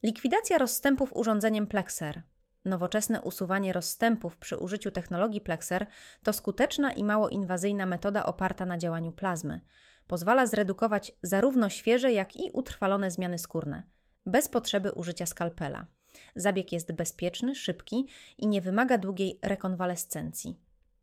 Likwidacja rozstępów urządzeniem Plexer. Nowoczesne usuwanie rozstępów przy użyciu technologii Plexer to skuteczna i mało inwazyjna metoda oparta na działaniu plazmy. Pozwala zredukować zarówno świeże, jak i utrwalone zmiany skórne, bez potrzeby użycia skalpela. Zabieg jest bezpieczny, szybki i nie wymaga długiej rekonwalescencji.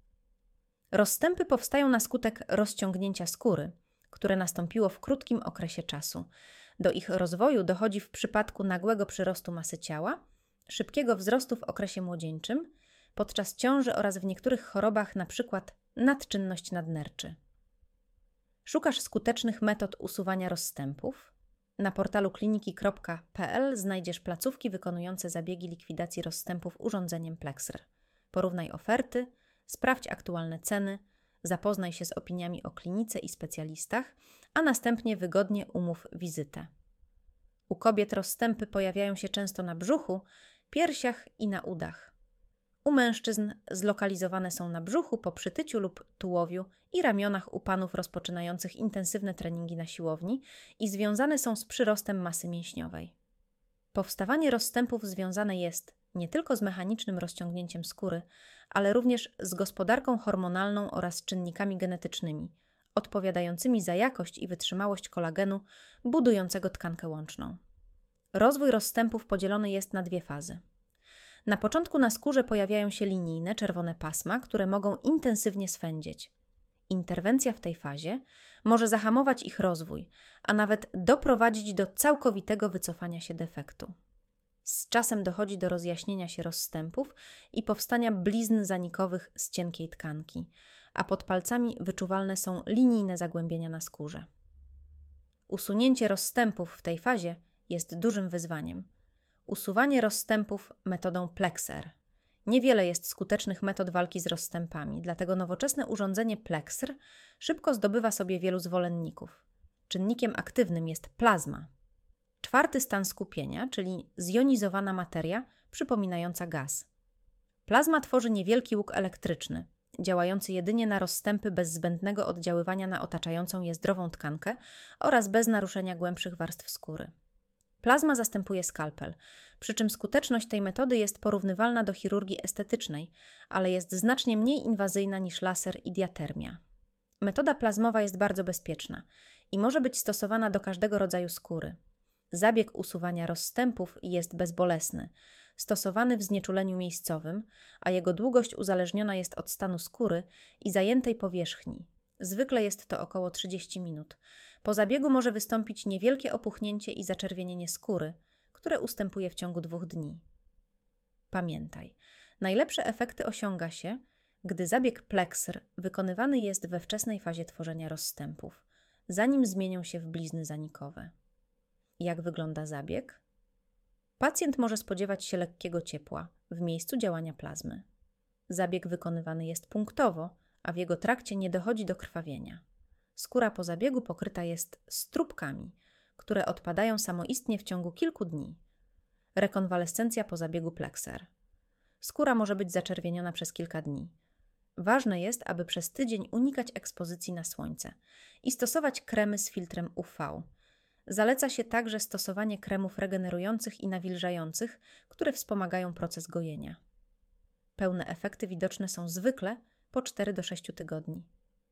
Rozstępy powstają na skutek rozciągnięcia skóry, które nastąpiło w krótkim okresie czasu. Do ich rozwoju dochodzi w przypadku nagłego przyrostu masy ciała, szybkiego wzrostu w okresie młodzieńczym, podczas ciąży oraz w niektórych chorobach, np. nadczynność nadnerczy. Szukasz skutecznych metod usuwania rozstępów? Na portalu kliniki.pl znajdziesz placówki wykonujące zabiegi likwidacji rozstępów urządzeniem Plexer. Porównaj oferty, sprawdź aktualne ceny, zapoznaj się z opiniami o klinice i specjalistach, a następnie wygodnie umów wizytę. U kobiet rozstępy pojawiają się często na brzuchu, piersiach i na udach. U mężczyzn zlokalizowane są na brzuchu, po przytyciu lub tułowiu i ramionach u panów rozpoczynających intensywne treningi na siłowni i związane są z przyrostem masy mięśniowej. Powstawanie rozstępów związane jest nie tylko z mechanicznym rozciągnięciem skóry, ale również z gospodarką hormonalną oraz czynnikami genetycznymi, odpowiadającymi za jakość i wytrzymałość kolagenu budującego tkankę łączną. Rozwój rozstępów podzielony jest na dwie fazy. Na początku na skórze pojawiają się linijne, czerwone pasma, które mogą intensywnie swędzieć. Interwencja w tej fazie może zahamować ich rozwój, a nawet doprowadzić do całkowitego wycofania się defektu. Z czasem dochodzi do rozjaśnienia się rozstępów i powstania blizn zanikowych z cienkiej tkanki, a pod palcami wyczuwalne są linijne zagłębienia na skórze. Usunięcie rozstępów w tej fazie jest dużym wyzwaniem. Usuwanie rozstępów metodą Plexer. Niewiele jest skutecznych metod walki z rozstępami, dlatego nowoczesne urządzenie Plexer szybko zdobywa sobie wielu zwolenników. Czynnikiem aktywnym jest plazma. Czwarty stan skupienia, czyli zjonizowana materia przypominająca gaz. Plazma tworzy niewielki łuk elektryczny, działający jedynie na rozstępy bez zbędnego oddziaływania na otaczającą je zdrową tkankę oraz bez naruszenia głębszych warstw skóry. Plazma zastępuje skalpel, przy czym skuteczność tej metody jest porównywalna do chirurgii estetycznej, ale jest znacznie mniej inwazyjna niż laser i diatermia. Metoda plazmowa jest bardzo bezpieczna i może być stosowana do każdego rodzaju skóry. Zabieg usuwania rozstępów jest bezbolesny, stosowany w znieczuleniu miejscowym, a jego długość uzależniona jest od stanu skóry i zajętej powierzchni. Zwykle jest to około 30 minut. Po zabiegu może wystąpić niewielkie opuchnięcie i zaczerwienienie skóry, które ustępuje w ciągu 2 dni. Pamiętaj, najlepsze efekty osiąga się, gdy zabieg Plexer wykonywany jest we wczesnej fazie tworzenia rozstępów, zanim zmienią się w blizny zanikowe. Jak wygląda zabieg? Pacjent może spodziewać się lekkiego ciepła w miejscu działania plazmy. Zabieg wykonywany jest punktowo, a w jego trakcie nie dochodzi do krwawienia. Skóra po zabiegu pokryta jest strupkami, które odpadają samoistnie w ciągu kilku dni. Rekonwalescencja po zabiegu Plexer. Skóra może być zaczerwieniona przez kilka dni. Ważne jest, aby przez tydzień unikać ekspozycji na słońce i stosować kremy z filtrem UV. Zaleca się także stosowanie kremów regenerujących i nawilżających, które wspomagają proces gojenia. Pełne efekty widoczne są zwykle po 4 do 6 tygodni.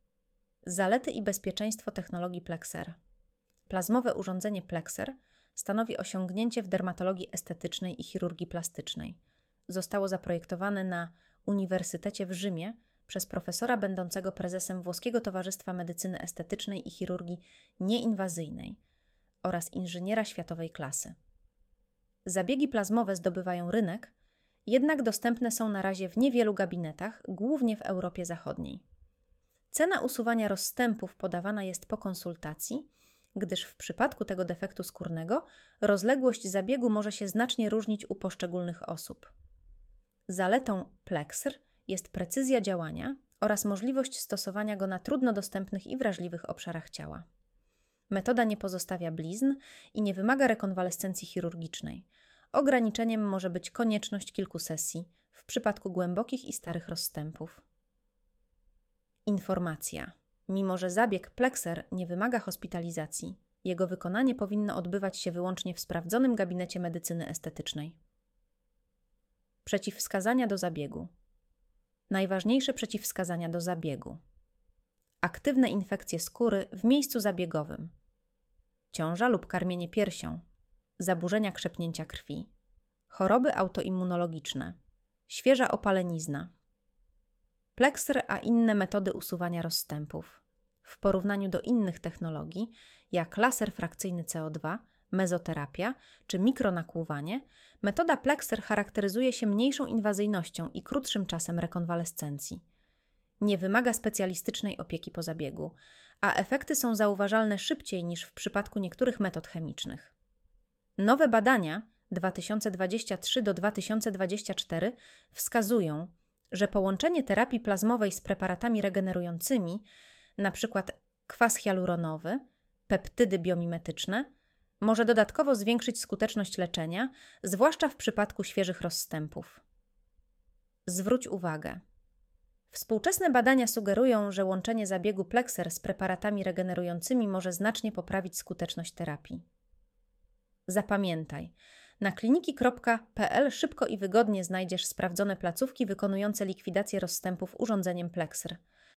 Zalety i bezpieczeństwo technologii Plexer. Plazmowe urządzenie Plexer stanowi osiągnięcie w dermatologii estetycznej i chirurgii plastycznej. Zostało zaprojektowane na Uniwersytecie w Rzymie przez profesora będącego prezesem Włoskiego Towarzystwa Medycyny Estetycznej i Chirurgii Nieinwazyjnej oraz inżyniera światowej klasy. Zabiegi plazmowe zdobywają rynek, jednak dostępne są na razie w niewielu gabinetach, głównie w Europie Zachodniej. Cena usuwania rozstępów podawana jest po konsultacji, gdyż w przypadku tego defektu skórnego rozległość zabiegu może się znacznie różnić u poszczególnych osób. Zaletą Plexer jest precyzja działania oraz możliwość stosowania go na trudno dostępnych i wrażliwych obszarach ciała. Metoda nie pozostawia blizn i nie wymaga rekonwalescencji chirurgicznej. Ograniczeniem może być konieczność kilku sesji w przypadku głębokich i starych rozstępów. Informacja. Mimo że zabieg Plexer nie wymaga hospitalizacji, Jego wykonanie powinno odbywać się wyłącznie w sprawdzonym gabinecie medycyny estetycznej. Przeciwwskazania do zabiegu. Najważniejsze przeciwwskazania do zabiegu. Aktywne infekcje skóry w miejscu zabiegowym. Ciąża lub karmienie piersią. Zaburzenia krzepnięcia krwi. Choroby autoimmunologiczne. Świeża opalenizna. Plexr a inne metody usuwania rozstępów. W porównaniu do innych technologii, jak laser frakcyjny CO2, mezoterapia czy mikronakłuwanie, metoda Plexr charakteryzuje się mniejszą inwazyjnością i krótszym czasem rekonwalescencji. Nie wymaga specjalistycznej opieki po zabiegu, a efekty są zauważalne szybciej niż w przypadku niektórych metod chemicznych. Nowe badania 2023-2024 wskazują, że połączenie terapii plazmowej z preparatami regenerującymi, np. kwas hialuronowy, peptydy biomimetyczne, może dodatkowo zwiększyć skuteczność leczenia, zwłaszcza w przypadku świeżych rozstępów. Zwróć uwagę. Współczesne badania sugerują, że łączenie zabiegu Plexr z preparatami regenerującymi może znacznie poprawić skuteczność terapii. Zapamiętaj, na kliniki.pl szybko i wygodnie znajdziesz sprawdzone placówki wykonujące likwidację rozstępów urządzeniem Plexr.